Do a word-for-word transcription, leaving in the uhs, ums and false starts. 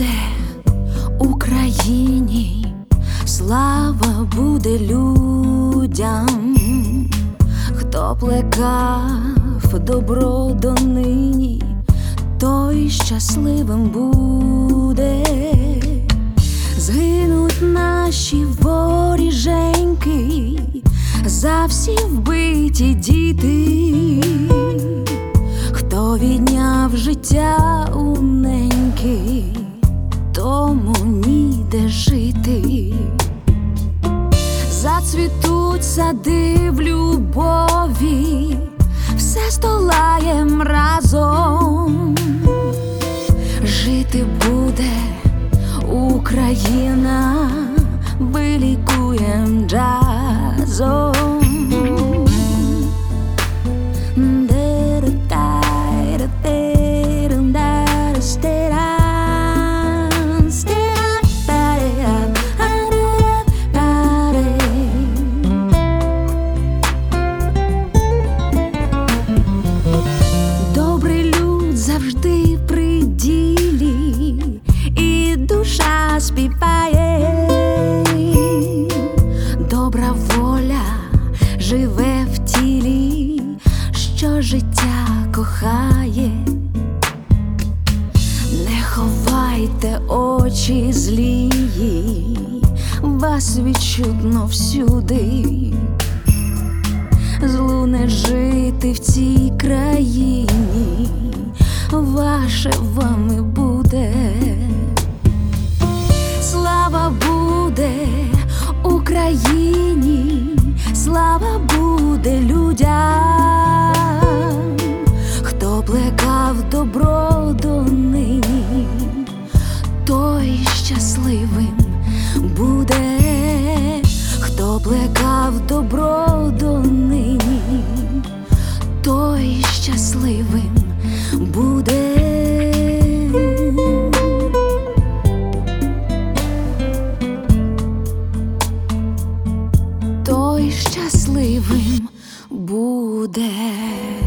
буде Україні, слава буде людям, хто плекав добро донині, той щасливим буде. Згинуть наші воріженьки, за всі вбиті діти, хто відняв життя у неньки, тому ніде жити. Зацвітуть сади в любові, все здолаєм разом. Жити буде Україна, вилікуєм джазом. Добрий люд завжди при ділі, і душа співає. Добра воля живе в тілі, що життя кохає. Не ховайте очі злії, вас відчутно всюди. Злу не жити в цій країні, ваше вами буде. Слава буде Україні, слава буде людям, хто плекав добро донині, той щасливим буде. Хто плекав добро донині, той щасливим буде. Той щасливим буде.